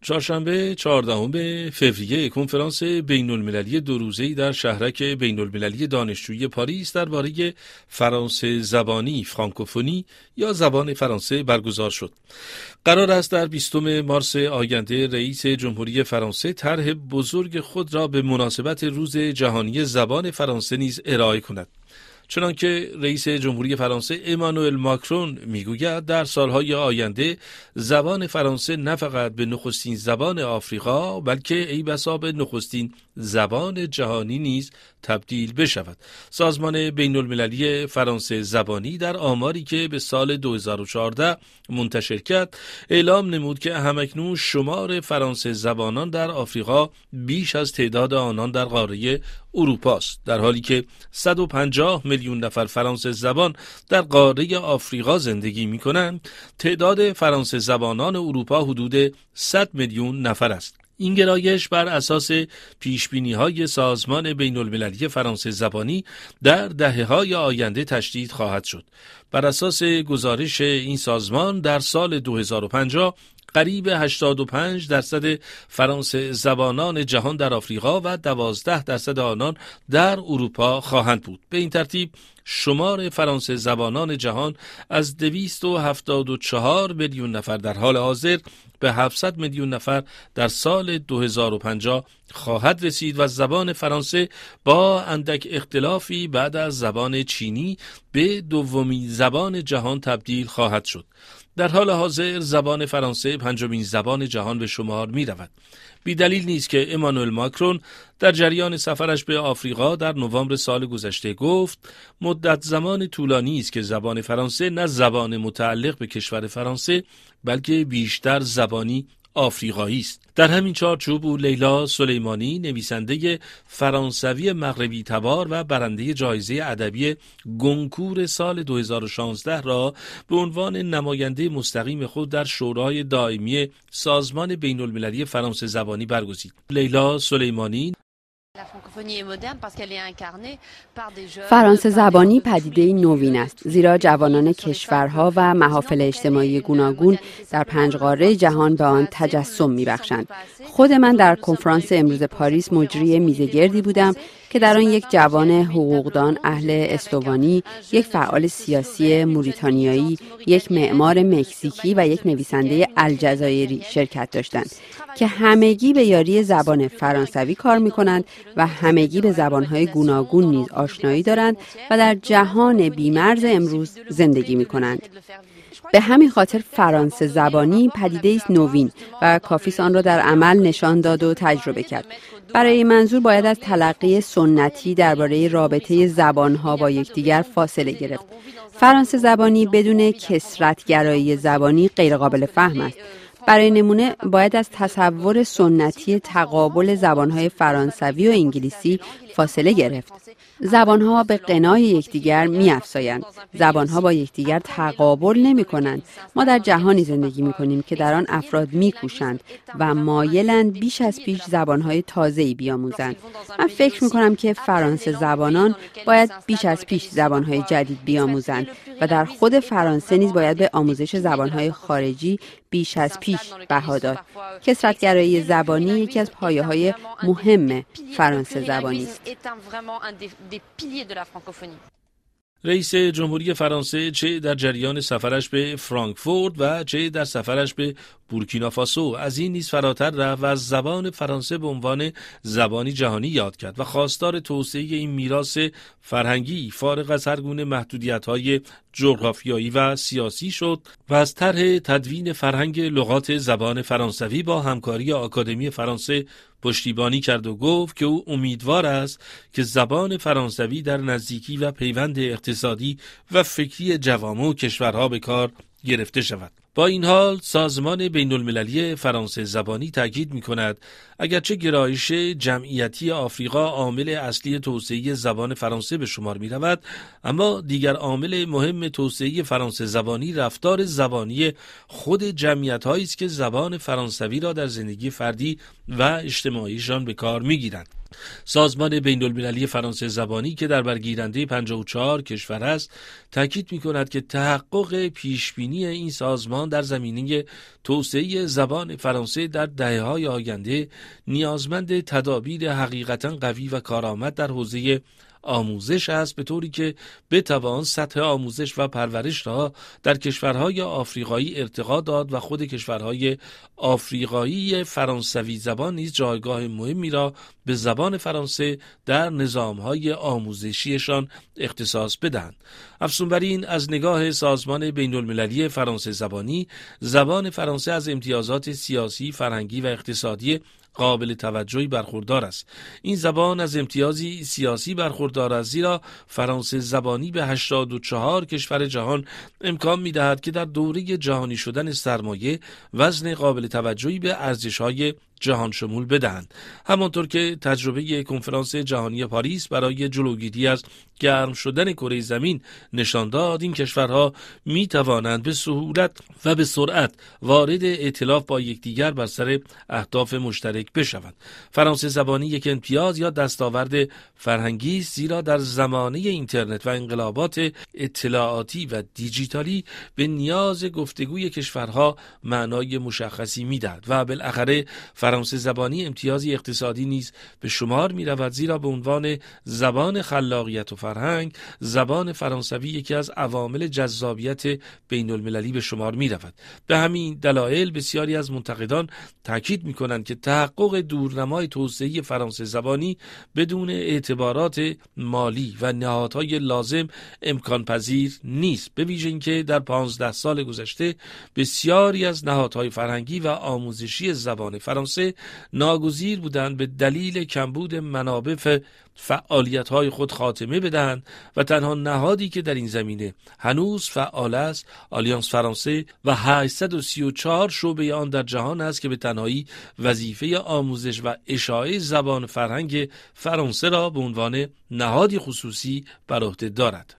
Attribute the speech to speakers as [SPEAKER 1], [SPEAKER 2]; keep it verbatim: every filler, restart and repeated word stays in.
[SPEAKER 1] چهارشنبه چهاردهم فوریه کنفرانس بین المللی دو روزه‌ای در شهرک بین المللی دانشجویی پاریس درباره فرانسه زبانی فرانکوفونی یا زبان فرانسه برگزار شد. قرار است در بیستم مارس آینده رئیس جمهوری فرانسه طرح بزرگ خود را به مناسبت روز جهانی زبان فرانسه نیز ارائه کند. چنانکه رئیس جمهوری فرانسه امانوئل ماکرون میگوید در سالهای آینده زبان فرانسه نه فقط به نخستین زبان آفریقا بلکه ای بسا به نخستین زبان جهانی نیز تبدیل بشود. سازمان بین المللی فرانسه زبانی در آماری که به سال دو هزار و چهارده منتشر کرد اعلام نمود که همکنون شمار فرانسه زبانان در آفریقا بیش از تعداد آنان در قاره اروپا است، در حالی که صد و پنجاه میلیون نفر فرانسه زبان در قاره آفریقا زندگی می کنند. تعداد فرانسه زبانان اروپا حدود صد میلیون نفر است. این گرایش بر اساس پیشبینی‌های سازمان بین المللی فرانسه زبانی در دهه‌های آینده تشدید خواهد شد. بر اساس گزارش این سازمان در سال دو هزار و پنجاه قریب هشتاد و پنج درصد فرانسه زبانان جهان در آفریقا و دوازده درصد آنان در اروپا خواهند بود. به این ترتیب شمار فرانسه زبانان جهان از دویست و هفتاد و چهار میلیون نفر در حال حاضر به هفتصد میلیون نفر در سال دو هزار و پنجاه خواهد رسید و زبان فرانسه با اندک اختلافی بعد از زبان چینی به دومین زبان جهان تبدیل خواهد شد. در حال حاضر زبان فرانسه پنجمین زبان جهان به شمار می رود. بی دلیل نیست که امانوئل ماکرون در جریان سفرش به آفریقا در نوامبر سال گذشته گفت مدت زمان طولانی است که زبان فرانسه نه زبان متعلق به کشور فرانسه بلکه بیشتر زبانی آفریقایی است. در همین چارچوب او لیلا سلیمانی نویسنده فرانسوی مغربی تبار و برنده جایزه ادبی گونکور سال دو هزار و شانزده را به عنوان نماینده مستقیم خود در شورای دائمی سازمان بین المللی فرانسه زبانی برگزید. لیلا سلیمانی
[SPEAKER 2] فرانسه زبانی پدیده نوین است، زیرا جوانان کشورها و محافل اجتماعی گوناگون در پنج قاره جهان به آن تجسم می‌بخشند. خود من در کنفرانس امروز پاریس مجری میزگردی بودم که در آن یک جوان حقوقدان اهل استوانی، یک فعال سیاسی موریتانیایی، یک معمار مکزیکی و یک نویسنده الجزایری شرکت داشتند که همگی به یاری زبان فرانسوی کار می‌کنند و همگی به زبان‌های گوناگون نیز آشنایی دارند و در جهان بی‌مرز امروز زندگی می‌کنند. به همین خاطر فرانسه زبانی پدیده است نوین و کافی است آن را در عمل نشان داد و تجربه کرد. برای این منظور باید از تلقی سنتی درباره رابطه زبان‌ها با یکدیگر فاصله گرفت. فرانسه زبانی بدون کثرت‌گرایی زبانی غیرقابل فهم است. برای نمونه باید از تصور سنتی تقابل زبان‌های فرانسوی و انگلیسی فاصله گرفت. زبان‌ها به غنای یکدیگر می‌افزایند. زبان‌ها با یکدیگر تقابل نمی‌کنند. ما در جهانی زندگی می‌کنیم که در آن افراد می‌کوشند و مایلند بیش از پیش زبان‌های تازه‌ای بیاموزند. من فکر می‌کنم که فرانسه زبانان باید بیش از پیش زبان‌های جدید بیاموزند و در خود فرانسه نیز باید به آموزش زبان‌های خارجی بیش از پیش بها داد. کثرت‌گرایی زبانی یکی از پایه‌های مهم فرانسه زبانی است.
[SPEAKER 1] رئیس جمهوری فرانسه چه در جریان سفرش به فرانکفورت و چه در سفرش به بورکینافاسو از این نیز فراتر رفت و از زبان فرانسه به عنوان زبانی جهانی یاد کرد و خواستار توسعه این میراث فرهنگی فارغ از هر گونه محدودیت‌های جغرافیایی و سیاسی شد و از طرح تدوین فرهنگ لغات زبان فرانسوی با همکاری آکادمی فرانسه پشتیبانی کرد و گفت که او امیدوار است که زبان فرانسوی در نزدیکی و پیوند اقتصادی و فکری جوامع و کشورها به کار گرفته شود. با این حال سازمان بین المللی فرانسه زبانی تاکید می‌کند اگرچه گرایش جمعیتی آفریقا عامل اصلی توسعه زبان فرانسه به شمار می‌رود، اما دیگر عامل مهم توسعه فرانسه زبانی رفتار زبانی خود جمعیت‌هایی است که زبان فرانسوی را در زندگی فردی و اجتماعیشان به کار می‌گیرند. سازمان بین المللی فرانسه زبانی که در برگیرنده پنجاه و چهار کشور است تاکید می‌کند که تحقق پیشبینی این سازمان در زمینه توسعه زبان فرانسه در دهه‌های آینده نیازمند تدابیر حقیقتاً قوی و کارآمد در حوزه آموزش است، به طوری که بتوان سطح آموزش و پرورش را در کشورهای آفریقایی ارتقا داد و خود کشورهای آفریقایی فرانسوی زبان نیز جایگاه مهمی را به زبان فرانسه در نظامهای آموزشیشان اختصاص بدهند. افزون بر این، از نگاه سازمان بین المللی فرانسه زبانی، زبان فرانسه از امتیازات سیاسی، فرهنگی و اقتصادی قابل توجهی برخوردار است. این زبان از امتیازی سیاسی برخوردار است زیرا فرانسه زبانی به هشتاد و چهار کشور جهان امکان می‌دهد که در دوره جهانی شدن سرمایه وزن قابل توجهی به ارزش‌های جهان شمول بدهند. همانطور که تجربه کنفرانس جهانی پاریس برای جلوگیری از گرم شدن کره زمین نشان داد، این کشورها می توانند به سهولت و به سرعت وارد ائتلاف با یکدیگر بر سر اهداف مشترک بشوند. فرانسه زبانی یک امتیاز یا دستاورد فرهنگی است، زیرا در زمانه اینترنت و انقلابات اطلاعاتی و دیجیتالی به نیاز گفتگوی کشورها معنای مشخصی می‌دهد و بالاخره فرانسه زبانی امتیازی اقتصادی نیز به شمار می رود، زیرا به عنوان زبان خلاقیت و فرهنگ، زبان فرانسوی یکی از عوامل جذابیت بین المللی به شمار می رود. به همین دلایل بسیاری از منتقدان تاکید می کنند که تحقق دورنمای توسعه فرانسه زبانی بدون اعتبارات مالی و نهادهای لازم امکان پذیر نیست، به ویژه اینکه در پانزده سال گذشته بسیاری از نهادهای فرهنگی و آموزشی زبان فرانسه ناگزیر بودند به دلیل کمبود منابع فعالیت‌های خود خاتمه بدهند و تنها نهادی که در این زمینه هنوز فعال است آلیانس فرانسه و هشتصد و سی و چهار شعبه آن در جهان است که به تنهایی وظیفه آموزش و اشاعه زبان فرهنگ فرانسه را به عنوان نهادی خصوصی بر عهده دارد.